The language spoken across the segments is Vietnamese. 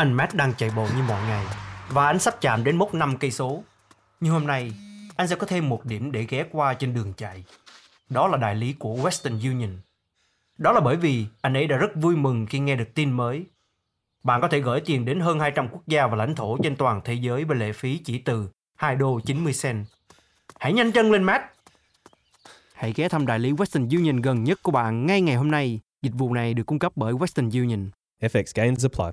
Anh Matt đang chạy bộ như mọi ngày và anh sắp chạm đến mốc 5 cây số. Nhưng hôm nay, anh sẽ có thêm một điểm để ghé qua trên đường chạy. Đó là đại lý của Western Union. Đó là bởi vì anh ấy đã rất vui mừng khi nghe được tin mới. Bạn có thể gửi tiền đến hơn 200 quốc gia và lãnh thổ trên toàn thế giới với lệ phí chỉ từ $2.90. Hãy nhanh chân lên, Matt! Hãy ghé thăm đại lý Western Union gần nhất của bạn ngay ngày hôm nay. Dịch vụ này được cung cấp bởi Western Union. FX gains apply.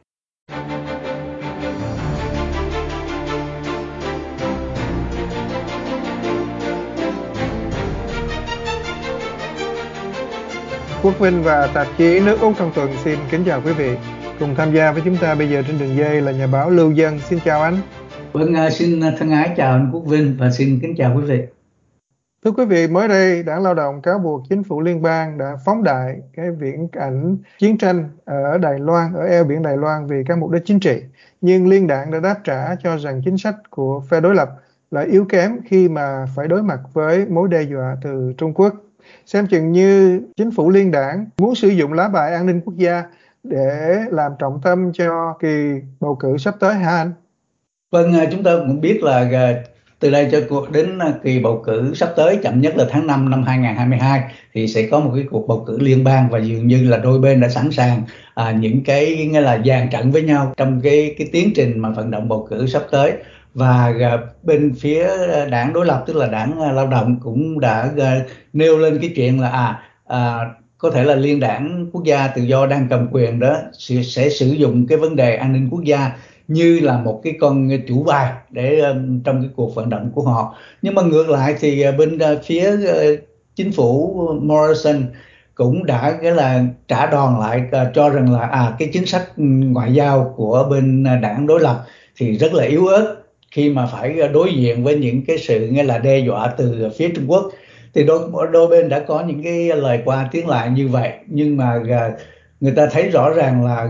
Quốc Vinh và tạp chí Nước Úc trong tuần xin kính chào quý vị. Cùng tham gia với chúng ta bây giờ trên đường dây là nhà báo Lưu Dân. Xin chào anh. Vâng, xin thân ái chào anh Quốc Vinh và xin kính chào quý vị. Thưa quý vị, mới đây Đảng Lao động cáo buộc chính phủ liên bang đã phóng đại cái viễn cảnh chiến tranh ở Đài Loan, ở eo biển Đài Loan vì các mục đích chính trị. Nhưng liên đảng đã đáp trả cho rằng chính sách của phe đối lập là yếu kém khi mà phải đối mặt với mối đe dọa từ Trung Quốc. Xem chừng như chính phủ liên đảng muốn sử dụng lá bài an ninh quốc gia để làm trọng tâm cho kỳ bầu cử sắp tới hả anh? Vâng, chúng ta cũng biết là từ đây cho đến kỳ bầu cử sắp tới chậm nhất là tháng 5 năm 2022 thì sẽ có một cái cuộc bầu cử liên bang và dường như là đôi bên đã sẵn sàng những cái nghĩa là dàn trận với nhau trong cái tiến trình mà vận động bầu cử sắp tới. Và bên phía đảng đối lập tức là đảng Lao động cũng đã nêu lên cái chuyện là có thể là liên đảng quốc gia tự do đang cầm quyền đó sẽ sử dụng cái vấn đề an ninh quốc gia như là một cái con chủ bài để trong cái cuộc vận động của họ. Nhưng mà ngược lại thì bên phía chính phủ Morrison cũng đã cái là trả đòn lại, cho rằng là cái chính sách ngoại giao của bên đảng đối lập thì rất là yếu ớt khi mà phải đối diện với những cái sự nghe là đe dọa từ phía Trung Quốc. Thì đôi bên đã có những cái lời qua tiếng lại như vậy, nhưng mà người ta thấy rõ ràng là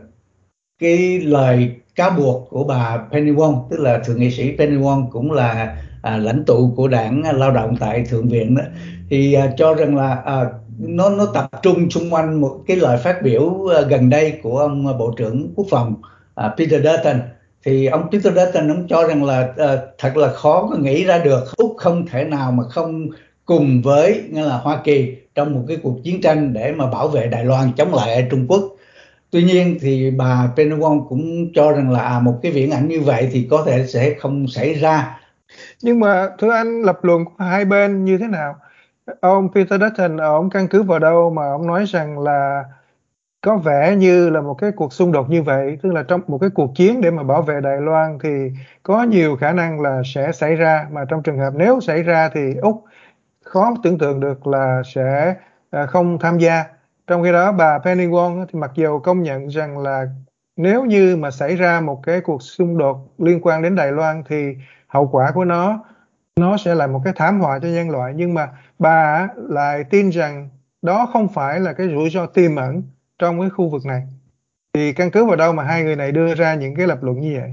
cái lời cáo buộc của bà Penny Wong, tức là thượng nghị sĩ Penny Wong cũng là lãnh tụ của đảng Lao động tại Thượng viện đó, thì cho rằng là nó tập trung xung quanh một cái lời phát biểu gần đây của ông Bộ trưởng Quốc phòng Peter Dutton. Thì ông Peter Dutton ông cho rằng là thật là khó có nghĩ ra được Úc không thể nào mà không cùng với nghĩa là Hoa Kỳ trong một cái cuộc chiến tranh để mà bảo vệ Đài Loan chống lại ở Trung Quốc. Tuy nhiên thì bà Penny Wong cũng cho rằng là một cái viễn ảnh như vậy thì có thể sẽ không xảy ra. Nhưng mà thưa anh, lập luận của hai bên như thế nào? Ông Peter Dutton, ông căn cứ vào đâu mà ông nói rằng là có vẻ như là một cái cuộc xung đột như vậy, tức là trong một cái cuộc chiến để mà bảo vệ Đài Loan thì có nhiều khả năng là sẽ xảy ra, mà trong trường hợp nếu xảy ra thì Úc khó tưởng tượng được là sẽ không tham gia. Trong khi đó bà Penny Wong thì mặc dù công nhận rằng là nếu như mà xảy ra một cái cuộc xung đột liên quan đến Đài Loan thì hậu quả của nó sẽ là một cái thảm họa cho nhân loại, nhưng mà bà lại tin rằng đó không phải là cái rủi ro tiềm ẩn trong cái khu vực này. Thì căn cứ vào đâu mà hai người này đưa ra những cái lập luận như vậy?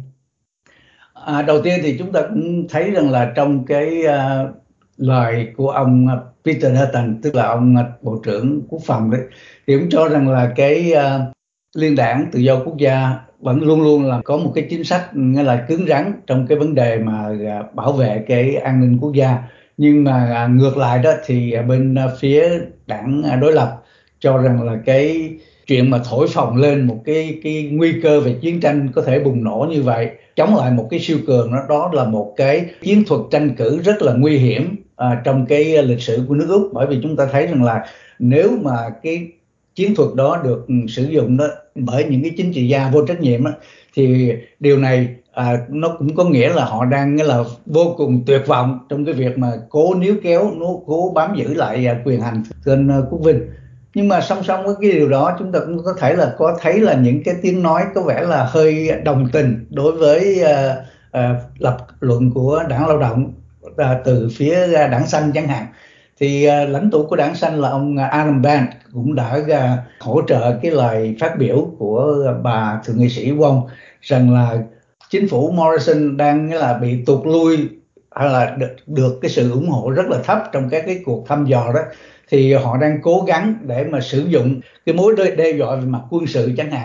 Đầu tiên thì chúng ta cũng thấy rằng là trong cái lời của ông Peter Dutton, tức là ông Bộ trưởng Quốc phòng đấy, thì cũng cho rằng là cái liên đảng tự do quốc gia vẫn luôn luôn là có một cái chính sách nghĩa là cứng rắn trong cái vấn đề mà bảo vệ cái an ninh quốc gia. Nhưng mà ngược lại đó thì bên phía đảng đối lập cho rằng là cái chuyện mà thổi phồng lên một cái nguy cơ về chiến tranh có thể bùng nổ như vậy chống lại một cái siêu cường, đó là một cái chiến thuật tranh cử rất là nguy hiểm trong cái lịch sử của nước Úc. Bởi vì chúng ta thấy rằng là nếu mà cái chiến thuật đó được sử dụng đó bởi những cái chính trị gia vô trách nhiệm đó, thì điều này nó cũng có nghĩa là họ đang là vô cùng tuyệt vọng trong cái việc mà cố níu kéo, nó cố bám giữ lại quyền hành trên Quốc Vinh. Nhưng mà song song với cái điều đó, chúng ta cũng có thấy là những cái tiếng nói có vẻ là hơi đồng tình đối với lập luận của đảng Lao động từ phía đảng Xanh chẳng hạn. Thì lãnh tụ của đảng Xanh là ông Adam Bandt cũng đã hỗ trợ cái lời phát biểu của bà thượng nghị sĩ Wong rằng là chính phủ Morrison đang là bị tụt lui hay là được cái sự ủng hộ rất là thấp trong các cái cuộc thăm dò đó, thì họ đang cố gắng để mà sử dụng cái mối đe dọa về mặt quân sự chẳng hạn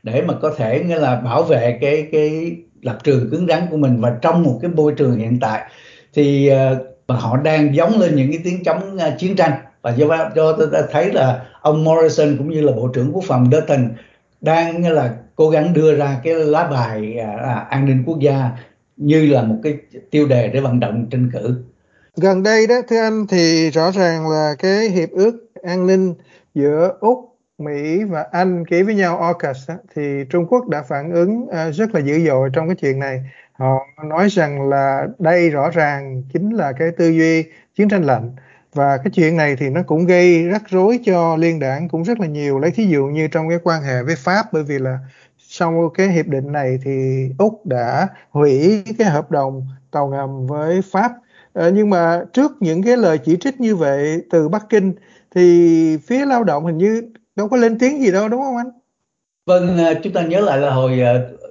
để mà có thể nghĩa là bảo vệ cái lập trường cứng rắn của mình. Và trong một cái môi trường hiện tại thì họ đang giống lên những cái tiếng chống chiến tranh. Và do tôi đã thấy là ông Morrison cũng như là Bộ trưởng Quốc phòng Dutton đang nghĩa là cố gắng đưa ra cái lá bài an ninh quốc gia như là một cái tiêu đề để vận động tranh cử. Gần đây đó thưa anh, thì rõ ràng là cái hiệp ước an ninh giữa Úc, Mỹ và Anh ký với nhau AUKUS thì Trung Quốc đã phản ứng rất là dữ dội trong cái chuyện này. Họ nói rằng là đây rõ ràng chính là cái tư duy chiến tranh lạnh, và cái chuyện này thì nó cũng gây rắc rối cho liên đảng cũng rất là nhiều. Lấy thí dụ như trong cái quan hệ với Pháp, bởi vì là sau cái hiệp định này thì Úc đã hủy cái hợp đồng tàu ngầm với Pháp. Nhưng mà trước những cái lời chỉ trích như vậy từ Bắc Kinh thì phía lao động hình như đâu có lên tiếng gì đâu, đúng không anh? Vâng, chúng ta nhớ lại là hồi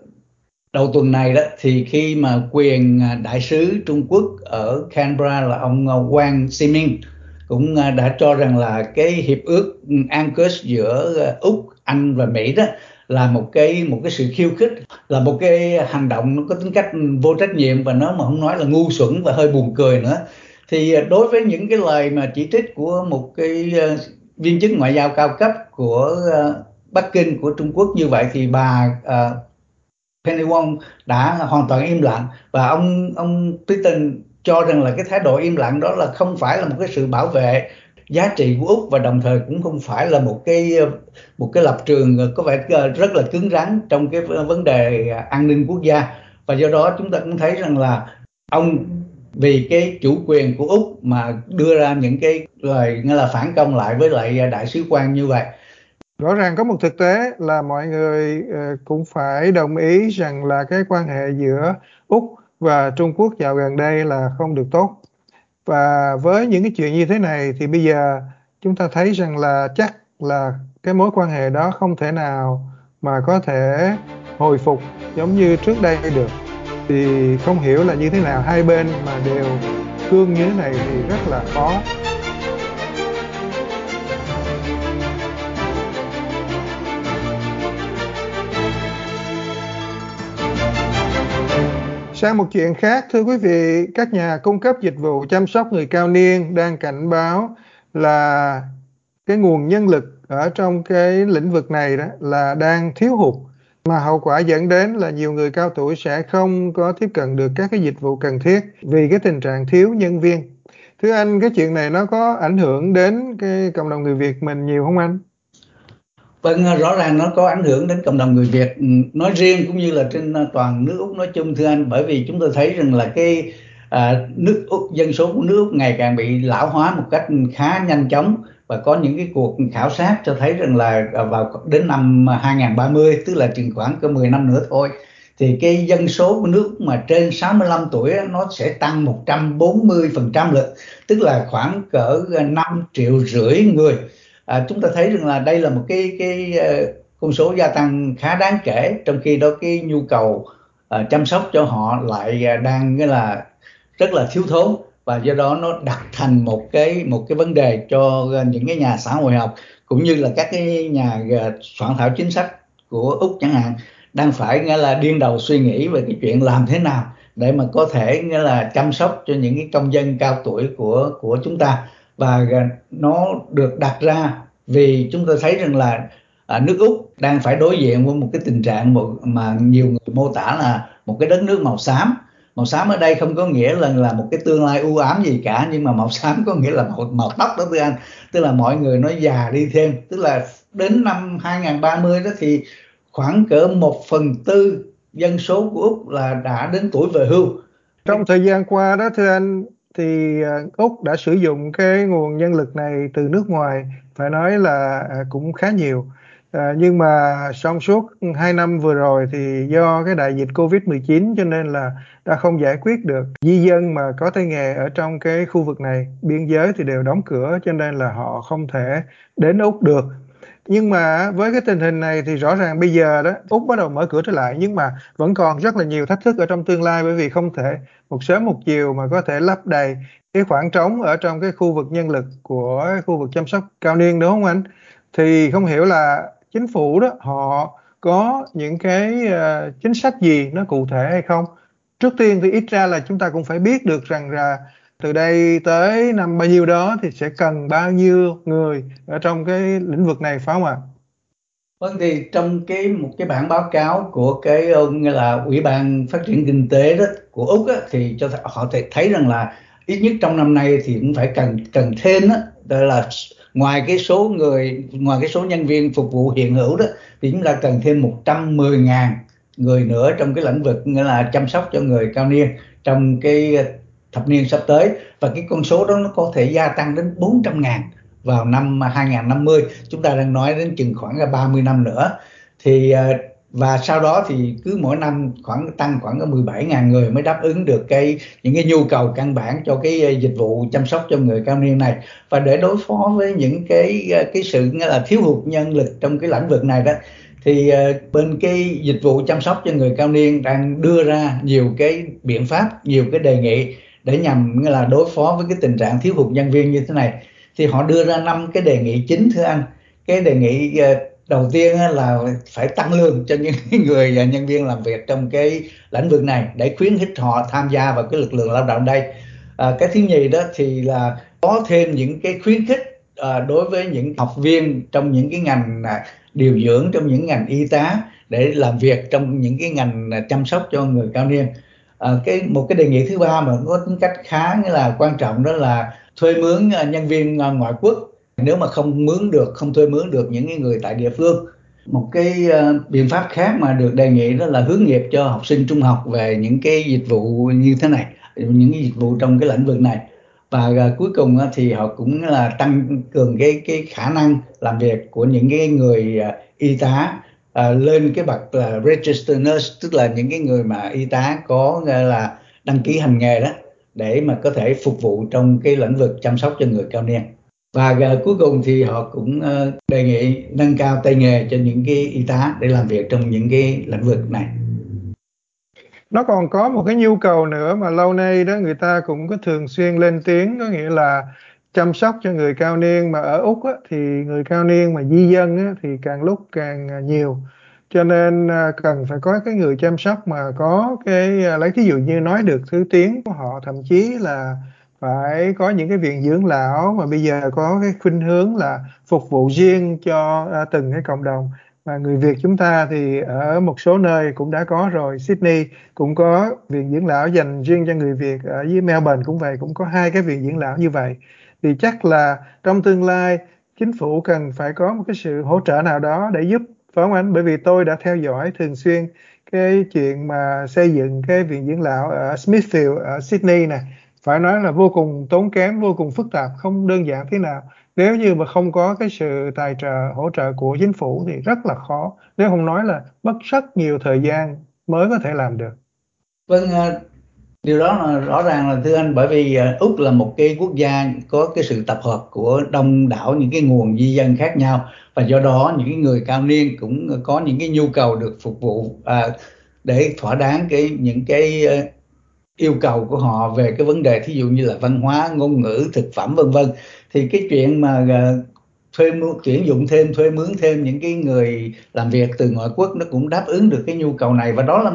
đầu tuần này đó, thì khi mà quyền đại sứ Trung Quốc ở Canberra là ông Wang Ximing cũng đã cho rằng là cái hiệp ước AUKUS giữa Úc, Anh và Mỹ đó là một cái sự khiêu khích, là một cái hành động nó có tính cách vô trách nhiệm, và nó mà không nói là ngu xuẩn và hơi buồn cười nữa. Thì đối với những cái lời mà chỉ trích của một cái viên chức ngoại giao cao cấp của Bắc Kinh, của Trung Quốc như vậy, thì bà Penny Wong đã hoàn toàn im lặng. Và ông Clinton cho rằng là cái thái độ im lặng đó là không phải là một cái sự bảo vệ giá trị của Úc, và đồng thời cũng không phải là một cái lập trường có vẻ rất là cứng rắn trong cái vấn đề an ninh quốc gia. Và do đó chúng ta cũng thấy rằng là ông vì cái chủ quyền của Úc mà đưa ra những cái lời nghĩa là phản công lại với lại đại sứ quan như vậy. Rõ ràng có một thực tế là mọi người cũng phải đồng ý rằng là cái quan hệ giữa Úc và Trung Quốc dạo gần đây là không được tốt. Và với những cái chuyện như thế này thì bây giờ chúng ta thấy rằng là chắc là cái mối quan hệ đó không thể nào mà có thể hồi phục giống như trước đây được. Thì không hiểu là như thế nào, hai bên mà đều cương như thế này thì rất là khó. Sang một chuyện khác, thưa quý vị, các nhà cung cấp dịch vụ chăm sóc người cao niên đang cảnh báo là cái nguồn nhân lực ở trong cái lĩnh vực này đó là đang thiếu hụt, mà hậu quả dẫn đến là nhiều người cao tuổi sẽ không có tiếp cận được các cái dịch vụ cần thiết vì cái tình trạng thiếu nhân viên. Thưa anh, cái chuyện này nó có ảnh hưởng đến cái cộng đồng người Việt mình nhiều không anh? Vâng, rõ ràng nó có ảnh hưởng đến cộng đồng người Việt nói riêng cũng như là trên toàn nước Úc nói chung, thưa anh. Bởi vì chúng tôi thấy rằng là cái nước Úc, dân số của nước Úc ngày càng bị lão hóa một cách khá nhanh chóng. Và có những cái cuộc khảo sát cho thấy rằng là vào đến năm 2030, tức là chừng khoảng có 10 năm nữa thôi, thì cái dân số của nước mà trên 65 tuổi nó sẽ tăng 140% lận, tức là khoảng cỡ 5,5 triệu người. Chúng ta thấy rằng là đây là một cái con số gia tăng khá đáng kể, trong khi đó cái nhu cầu chăm sóc cho họ lại đang là rất là thiếu thốn. Và do đó nó đặt thành một cái vấn đề cho những cái nhà xã hội học cũng như là các cái nhà soạn thảo chính sách của Úc chẳng hạn, đang phải là điên đầu suy nghĩ về cái chuyện làm thế nào để mà có thể là chăm sóc cho những cái công dân cao tuổi của chúng ta. Và nó được đặt ra vì chúng ta thấy rằng là nước Úc đang phải đối diện với một cái tình trạng mà nhiều người mô tả là một cái đất nước màu xám. Màu xám ở đây không có nghĩa là một cái tương lai u ám gì cả, nhưng mà màu xám có nghĩa là màu tóc đó thưa anh. Tức là mọi người nó già đi thêm, tức là đến năm 2030 đó thì khoảng cỡ 1/4 dân số của Úc là đã đến tuổi về hưu. Trong thời gian qua đó thưa anh, thì Úc đã sử dụng cái nguồn nhân lực này từ nước ngoài, phải nói là cũng khá nhiều. Nhưng mà trong suốt 2 năm vừa rồi thì do cái đại dịch Covid-19 cho nên là đã không giải quyết được. Di dân mà có tay nghề ở trong cái khu vực này, biên giới thì đều đóng cửa, cho nên là họ không thể đến Úc được. Nhưng mà với cái tình hình này thì rõ ràng bây giờ đó Úc bắt đầu mở cửa trở lại, nhưng mà vẫn còn rất là nhiều thách thức ở trong tương lai, bởi vì không thể một sớm một chiều mà có thể lấp đầy cái khoảng trống ở trong cái khu vực nhân lực của khu vực chăm sóc cao niên, đúng không anh? Thì không hiểu là chính phủ đó họ có những cái chính sách gì nó cụ thể hay không? Trước tiên thì ít ra là chúng ta cũng phải biết được rằng là từ đây tới năm bao nhiêu đó thì sẽ cần bao nhiêu người ở trong cái lĩnh vực này, phải không ạ? Vâng, thì trong một cái bản báo cáo của cái nghĩa là Ủy ban Phát triển Kinh tế đó của Úc á, thì họ thấy rằng là ít nhất trong năm nay thì cũng phải cần thêm á, đó là ngoài cái số nhân viên phục vụ hiện hữu đó, thì chúng ta cần thêm 110.000 người nữa trong cái lĩnh vực nghĩa là chăm sóc cho người cao niên trong cái thập niên sắp tới, và cái con số đó nó có thể gia tăng đến 400.000 vào năm 2050. Chúng ta đang nói đến chừng khoảng 30 năm nữa, thì và sau đó thì cứ mỗi năm tăng khoảng 17.000 người mới đáp ứng được những cái nhu cầu căn bản cho cái dịch vụ chăm sóc cho người cao niên này. Và để đối phó với những cái sự nghĩa là thiếu hụt nhân lực trong cái lĩnh vực này đó, thì bên cái dịch vụ chăm sóc cho người cao niên đang đưa ra nhiều cái biện pháp, nhiều cái đề nghị để nhằm nghĩa là đối phó với cái tình trạng thiếu hụt nhân viên như thế này. Thì họ đưa ra 5 cái đề nghị chính, thưa anh. Cái đề nghị đầu tiên là phải tăng lương cho những người nhân viên làm việc trong cái lĩnh vực này để khuyến khích họ tham gia vào cái lực lượng lao động đây. Cái thứ nhì đó thì là có thêm những cái khuyến khích đối với những học viên trong những cái ngành điều dưỡng, trong những ngành y tá để làm việc trong những cái ngành chăm sóc cho người cao niên. Một cái đề nghị thứ ba mà có tính cách khá là quan trọng đó là thuê mướn nhân viên ngoại quốc nếu mà không thuê mướn được những người tại địa phương. Một cái biện pháp khác mà được đề nghị đó là hướng nghiệp cho học sinh trung học về những cái dịch vụ như thế này, những cái dịch vụ trong cái lĩnh vực này. Và cuối cùng thì họ cũng là tăng cường cái khả năng làm việc của những cái người y tá lên cái bậc là registered nurse, tức là những cái người mà y tá có là đăng ký hành nghề đó, để mà có thể phục vụ trong cái lĩnh vực chăm sóc cho người cao niên. Và cuối cùng thì họ cũng đề nghị nâng cao tay nghề cho những cái y tá để làm việc trong những cái lĩnh vực này. Nó còn có một cái nhu cầu nữa mà lâu nay đó người ta cũng có thường xuyên lên tiếng, có nghĩa là chăm sóc cho người cao niên. Mà ở Úc á, thì người cao niên mà di dân á, thì càng lúc càng nhiều, cho nên cần phải có cái người chăm sóc mà có cái lấy thí dụ như nói được thứ tiếng của họ, thậm chí là phải có những cái viện dưỡng lão mà bây giờ có cái khuynh hướng là phục vụ riêng cho từng cái cộng đồng. Và người Việt chúng ta thì ở một số nơi cũng đã có rồi. Sydney cũng có viện dưỡng lão dành riêng cho người Việt, ở dưới Melbourne cũng vậy, cũng có 2 cái viện dưỡng lão như vậy. Thì chắc là trong tương lai chính phủ cần phải có một cái sự hỗ trợ nào đó để giúp, phải không anh? Bởi vì tôi đã theo dõi thường xuyên cái chuyện mà xây dựng cái viện dưỡng lão ở Smithfield ở Sydney này, phải nói là vô cùng tốn kém, vô cùng phức tạp, không đơn giản thế nào. Nếu như mà không có cái sự tài trợ, hỗ trợ của chính phủ thì rất là khó, nếu không nói là mất rất nhiều thời gian mới có thể làm được. Vâng, điều đó là rõ ràng là thưa anh, bởi vì Úc là một cái quốc gia có cái sự tập hợp của đông đảo những cái nguồn di dân khác nhau, và do đó những cái người cao niên cũng có những cái nhu cầu được phục vụ để thỏa đáng những cái yêu cầu của họ về cái vấn đề thí dụ như là văn hóa, ngôn ngữ, thực phẩm vân vân. Thì cái chuyện mà tuyển dụng thêm, thuê mướn thêm những cái người làm việc từ ngoại quốc nó cũng đáp ứng được cái nhu cầu này, và đó là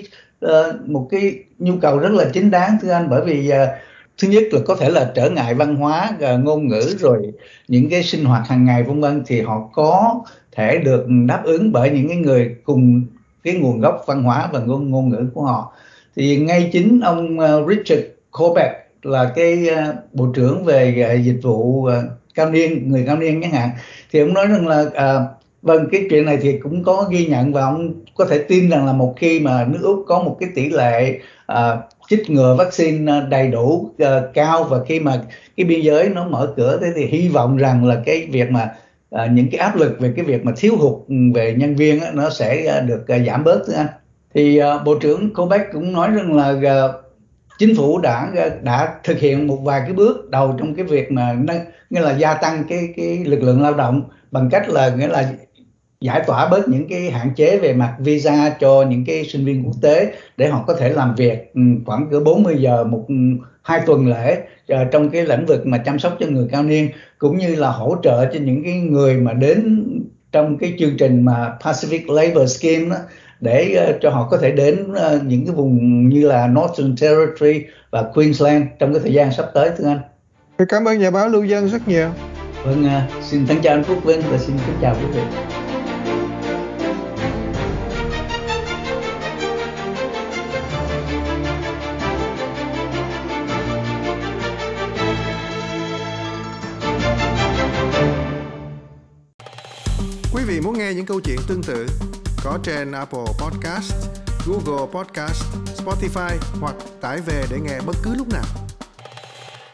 một cái nhu cầu rất là chính đáng thưa anh. Bởi vì thứ nhất là có thể là trở ngại văn hóa, ngôn ngữ, rồi những cái sinh hoạt hàng ngày vân vân, thì họ có thể được đáp ứng bởi những cái người cùng cái nguồn gốc văn hóa và ngôn ngữ của họ. Thì ngay chính ông Richard Colbeck là cái bộ trưởng về dịch vụ cao niên, người cao niên chẳng hạn, thì ông nói rằng là vâng, cái chuyện này thì cũng có ghi nhận, và ông có thể tin rằng là một khi mà nước Úc có một cái tỷ lệ chích ngừa vaccine đầy đủ cao, và khi mà cái biên giới nó mở cửa, thế thì hy vọng rằng là cái việc mà những cái áp lực về cái việc mà thiếu hụt về nhân viên nó sẽ được giảm bớt thưa anh. Thì Bộ trưởng Colbeck cũng nói rằng là chính phủ đã thực hiện một vài cái bước đầu trong cái việc mà nghĩa là gia tăng cái lực lượng lao động bằng cách là nghĩa là giải tỏa bớt những cái hạn chế về mặt visa cho những cái sinh viên quốc tế, để họ có thể làm việc khoảng cỡ 40 giờ 2 tuần lễ trong cái lĩnh vực mà chăm sóc cho người cao niên, cũng như là hỗ trợ cho những cái người mà đến trong cái chương trình mà Pacific Labour Scheme đó, để cho họ có thể đến những cái vùng như là Northern Territory và Queensland trong cái thời gian sắp tới, thưa anh. Cảm ơn nhà báo Lưu Dân rất nhiều. Vâng, xin thân chào anh Quốc Vinh và xin kính chào quý vị. Quý vị muốn nghe những câu chuyện tương tự có trên Apple Podcast, Google Podcast, Spotify hoặc tải về để nghe bất cứ lúc nào.